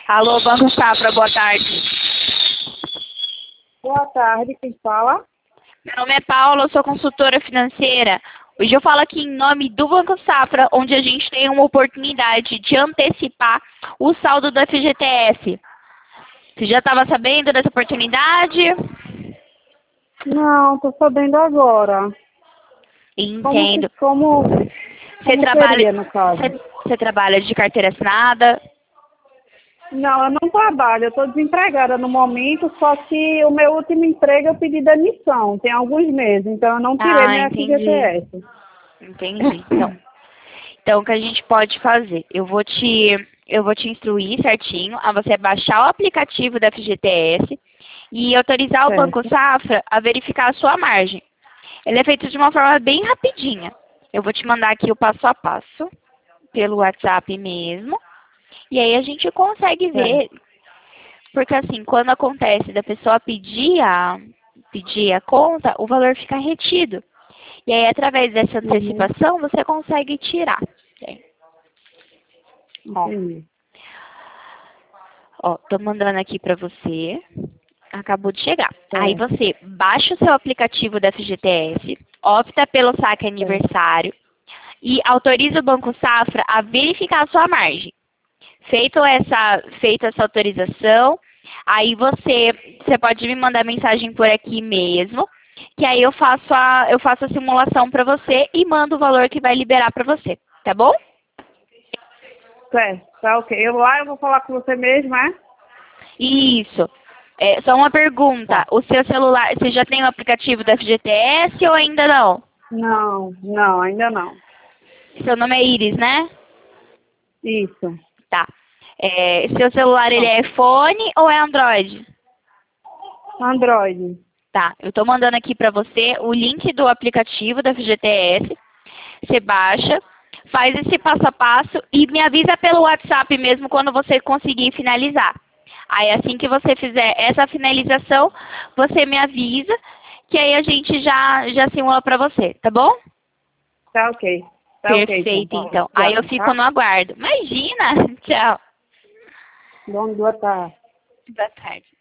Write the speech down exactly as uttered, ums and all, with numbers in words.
Alô, Banco Safra, boa tarde. Boa tarde, quem fala? Meu nome é Paula, eu sou consultora financeira. Hoje eu falo aqui em nome do Banco Safra, onde a gente tem uma oportunidade de antecipar o saldo do F G T S. Você já estava sabendo dessa oportunidade? Não, tô sabendo agora. Entendo. Como, que- como, Você como trabalha, seria, no caso? você, você trabalha de carteira assinada? Não, eu não trabalho, eu estou desempregada no momento, só que o meu último emprego eu pedi demissão, tem alguns meses, então eu não tirei Ah, meu entendi. F G T S. Entendi. Então, então o que a gente pode fazer? Eu vou te, eu vou te instruir certinho a você baixar o aplicativo da F G T S e autorizar o Banco Certo. Safra a verificar a sua margem. Ele é feito de uma forma bem rapidinha. Eu vou te mandar aqui o passo a passo, pelo WhatsApp mesmo. E aí a gente consegue Certo. ver, porque assim, quando acontece da pessoa pedir a, pedir a conta, o valor fica retido. E aí, através dessa Uhum. antecipação, você consegue tirar. Ó, Entendi. ó, tô mandando aqui pra você. Acabou de chegar. Aí Certo. você baixa o seu aplicativo da F G T S, opta pelo saque Certo. aniversário e autoriza o Banco Safra a verificar a sua margem. Feito essa, feita essa autorização, aí você, você pode me mandar mensagem por aqui mesmo, que aí eu faço a, eu faço a simulação para você e mando o valor que vai liberar para você, tá bom? Certo, tá ok. Eu lá eu vou falar com você mesmo, é? Isso. É, só uma pergunta, Tá. o seu celular, você já tem o aplicativo da F G T S ou ainda não? Não, não, ainda não. Seu nome é Iris, né? Isso. Tá. É, seu celular, ele Ó, é iPhone ou é Android? Android. Tá, eu tô mandando aqui pra você o link do aplicativo da F G T S. Você baixa, faz esse passo a passo e me avisa pelo WhatsApp mesmo quando você conseguir finalizar. Aí assim que você fizer essa finalização, você me avisa, que aí a gente já, já simula pra você, tá bom? Tá ok. Tá ok, então, Perfeito, Paulo. então. Aí eu Obrigada, fico tá? no aguardo. Imagina! Tchau. Bom, boa tarde. Boa tarde.